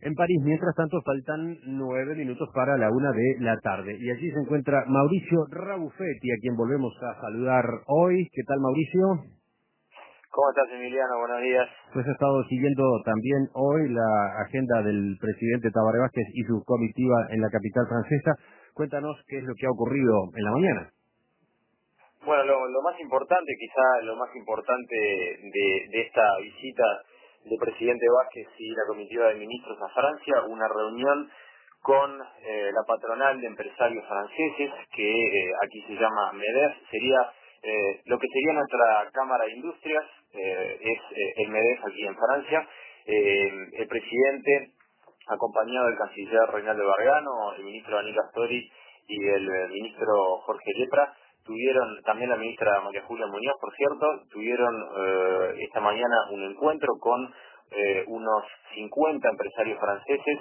En París, mientras tanto, faltan 9 minutos para la 1 de la tarde. Y allí se encuentra Mauricio Rabuffetti, a quien volvemos a saludar hoy. ¿Qué tal, Mauricio? ¿Cómo estás, Emiliano? Buenos días. Pues he estado siguiendo también hoy la agenda del presidente Tabaré Vázquez y su comitiva en la capital francesa. Cuéntanos qué es lo que ha ocurrido en la mañana. Bueno, lo más importante, quizá lo más importante de esta visita del presidente Vázquez y la comitiva de ministros a Francia, una reunión con la patronal de empresarios franceses, que aquí se llama MEDEF, sería lo que sería nuestra Cámara de Industrias, es el MEDEF aquí en Francia. El presidente, acompañado del canciller Reinaldo Bargano, el ministro Daniel Castori y el ministro Jorge Lepra, tuvieron, también la ministra María Julia Muñoz, por cierto, tuvieron esta mañana un encuentro con unos 50 empresarios franceses,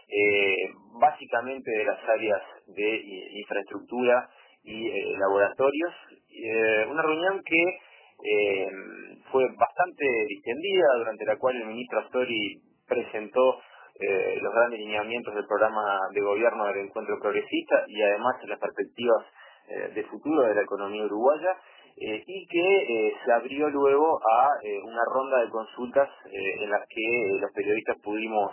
básicamente de las áreas de infraestructura y laboratorios. Una reunión que fue bastante distendida, durante la cual el ministro Astori presentó los grandes lineamientos del programa de gobierno del encuentro progresista y además las perspectivas de futuro de la economía uruguaya, y que se abrió luego a una ronda de consultas en las que los periodistas pudimos,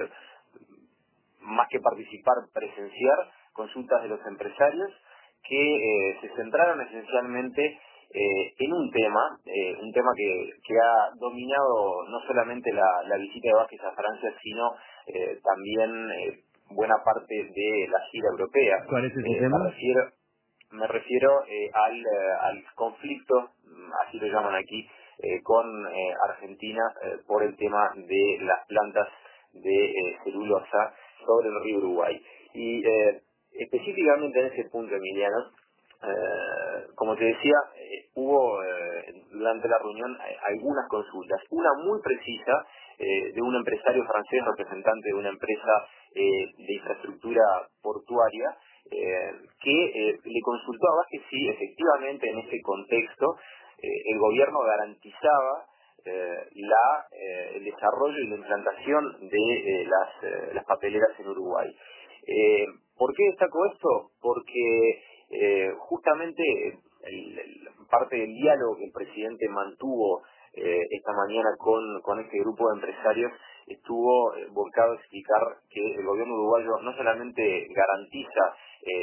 más que participar, presenciar consultas de los empresarios que se centraron esencialmente en un tema que ha dominado no solamente la visita de Vázquez a Francia, sino también buena parte de la gira europea. ¿Cuál es ese tema? Me refiero al conflicto, así lo llaman aquí, con Argentina por el tema de las plantas de celulosa sobre el río Uruguay. Y específicamente en ese punto, Emiliano, como te decía, hubo durante la reunión algunas consultas. Una muy precisa de un empresario francés, representante de una empresa de infraestructura portuaria, que le consultó a Vázquez si efectivamente en ese contexto el gobierno garantizaba el desarrollo y la implantación de las papeleras en Uruguay. ¿Por qué destaco esto? Porque justamente parte del diálogo que el presidente mantuvo esta mañana con este grupo de empresarios estuvo volcado a explicar que el gobierno uruguayo no solamente garantiza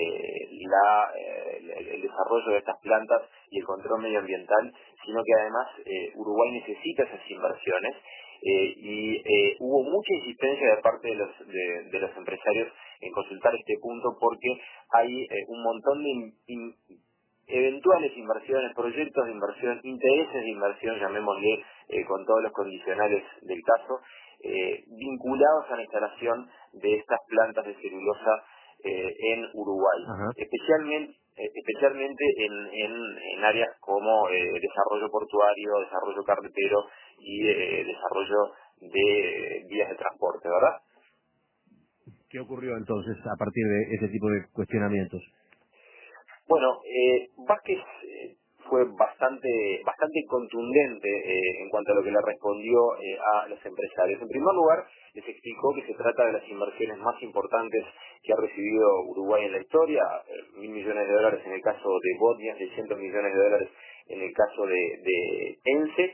el desarrollo de estas plantas y el control medioambiental, sino que además Uruguay necesita esas inversiones, y hubo mucha insistencia de parte de los empresarios en consultar este punto, porque hay un montón de eventuales inversiones, proyectos de inversión, intereses de inversión, llamémosle con todos los condicionales del caso, vinculados a la instalación de estas plantas de celulosa en Uruguay, especialmente en áreas como desarrollo portuario, desarrollo carretero y desarrollo de vías de transporte, ¿verdad? ¿Qué ocurrió entonces a partir de ese tipo de cuestionamientos? Bueno, Vázquez fue bastante contundente en cuanto a lo que le respondió a los empresarios. En primer lugar, les explicó que se trata de las inversiones más importantes que ha recibido Uruguay en la historia, 1.000 millones de dólares en el caso de Botnia, 600 millones de dólares en el caso de ENCE.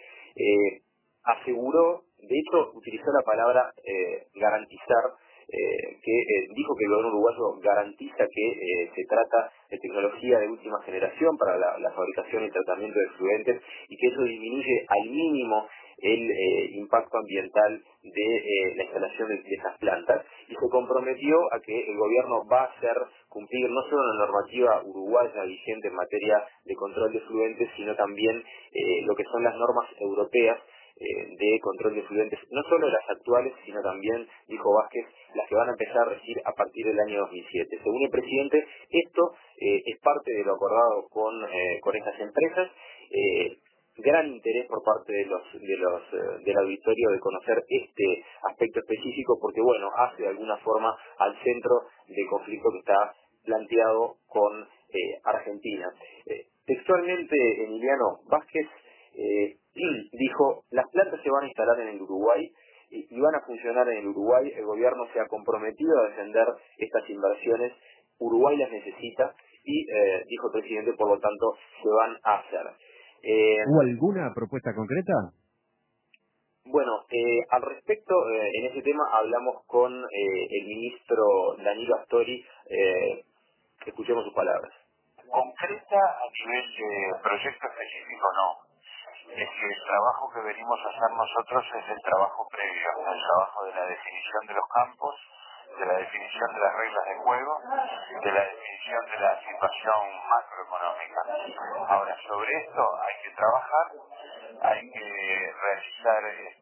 Aseguró, de hecho, utilizó la palabra garantizar, dijo que el gobierno uruguayo garantiza que se trata de tecnología de última generación para la fabricación y tratamiento de efluentes, y que eso disminuye al mínimo el impacto ambiental de la instalación de esas plantas, y se comprometió a que el gobierno va a hacer cumplir no solo la normativa uruguaya vigente en materia de control de efluentes, sino también lo que son las normas europeas de control de efluentes, no solo las actuales, sino también, dijo Vázquez, las que van a empezar a regir a partir del año 2007. Según el presidente, esto es parte de lo acordado con estas empresas. Gran interés por parte del auditorio de conocer este aspecto específico, porque bueno, hace de alguna forma al centro del conflicto que está planteado con Argentina. Textualmente, Emiliano, Vázquez dijo: las plantas se van a instalar en el Uruguay y van a funcionar en el Uruguay. El gobierno se ha comprometido a defender estas inversiones. Uruguay las necesita y, dijo el presidente, por lo tanto, se van a hacer. ¿Hubo alguna propuesta concreta? Bueno, al respecto, en ese tema hablamos con el ministro Danilo Astori. Escuchemos sus palabras. Concreta a nivel de proyecto específico no. Es que el trabajo que venimos a hacer nosotros es el trabajo previo, el trabajo de la definición de los campos, de la definición de las reglas de juego, de la definición de la situación macroeconómica. Ahora, sobre esto hay que trabajar, hay que realizar,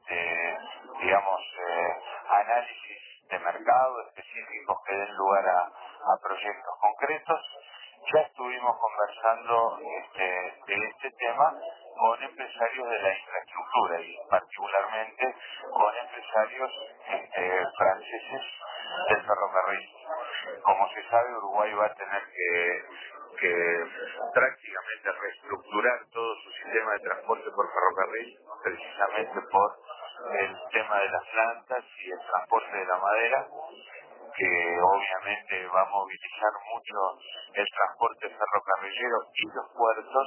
análisis de mercado específicos que den lugar a proyectos concretos. Ya estuvimos conversando de este tema con empresarios de la infraestructura y particularmente con empresarios franceses del ferrocarril. Como se sabe, Uruguay va a tener que prácticamente reestructurar todo su sistema de transporte por ferrocarril, precisamente por el tema de las plantas y el transporte de la madera, que obviamente va a movilizar mucho el transporte ferrocarrilero y los puertos,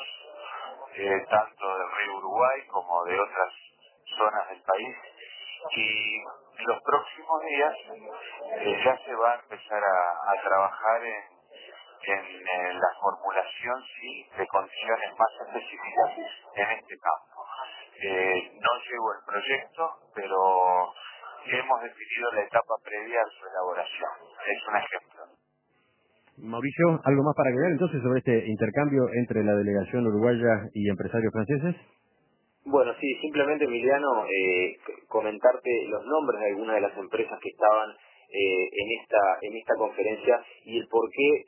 tanto del río Uruguay como de otras zonas del país. Y en los próximos días ya se va a empezar a trabajar en la formulación de condiciones más específicas en este campo. No llegó el proyecto, pero hemos definido la etapa previa a su elaboración. Es un ejemplo. Mauricio, ¿algo más para agregar entonces sobre este intercambio entre la delegación uruguaya y empresarios franceses? Bueno, sí, simplemente, Emiliano, comentarte los nombres de algunas de las empresas que estaban en esta conferencia y el por qué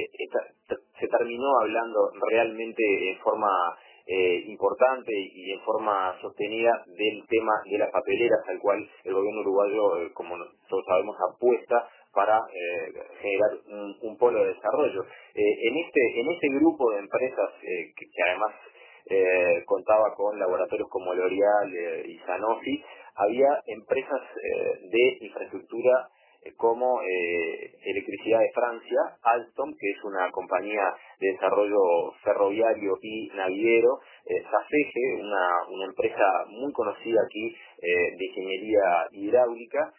se terminó hablando realmente en forma importante y en forma sostenida del tema de las papeleras, al cual el gobierno uruguayo, como todos sabemos, apuesta para generar un polo de desarrollo. En este grupo de empresas que además contaba con laboratorios como L'Oréal y Sanofi, había empresas de infraestructura como Electricidad de Francia, Alstom, que es una compañía de desarrollo ferroviario y naviero, Safeje, una empresa muy conocida aquí de ingeniería hidráulica,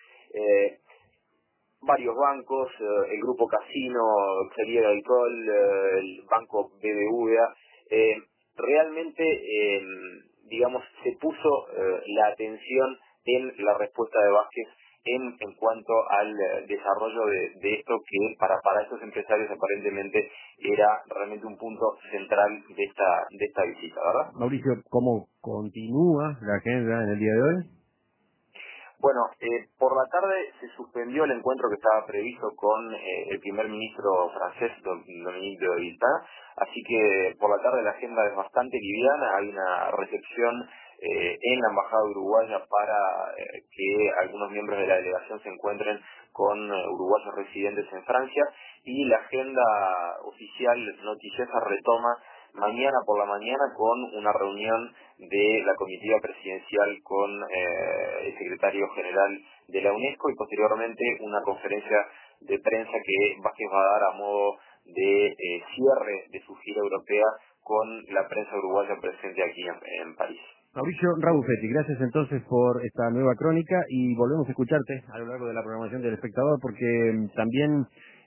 varios bancos, el Grupo Casino, Crédit Agricole, el Banco BBVA. Realmente, digamos, se puso la atención en la respuesta de Vázquez en cuanto al desarrollo de esto que para estos empresarios aparentemente era realmente un punto central de esta visita, ¿verdad? Mauricio, ¿cómo continúa la agenda en el día de hoy? Bueno, por la tarde se suspendió el encuentro que estaba previsto con el primer ministro francés, Dominique de Villepin, así que por la tarde la agenda es bastante liviana. Hay una recepción en la Embajada Uruguaya para que algunos miembros de la delegación se encuentren con uruguayos residentes en Francia, y la agenda oficial noticiosa retoma mañana por la mañana con una reunión de la comitiva presidencial con el secretario general de la UNESCO, y posteriormente una conferencia de prensa que Vázquez va a dar a modo de cierre de su gira europea con la prensa uruguaya presente aquí en París. Mauricio Rabufetti, gracias entonces por esta nueva crónica y volvemos a escucharte a lo largo de la programación del espectador, porque también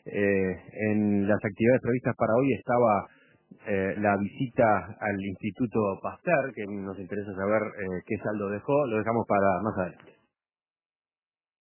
en las actividades previstas para hoy estaba la visita al Instituto Pasteur, que nos interesa saber qué saldo dejó. Lo dejamos para más adelante.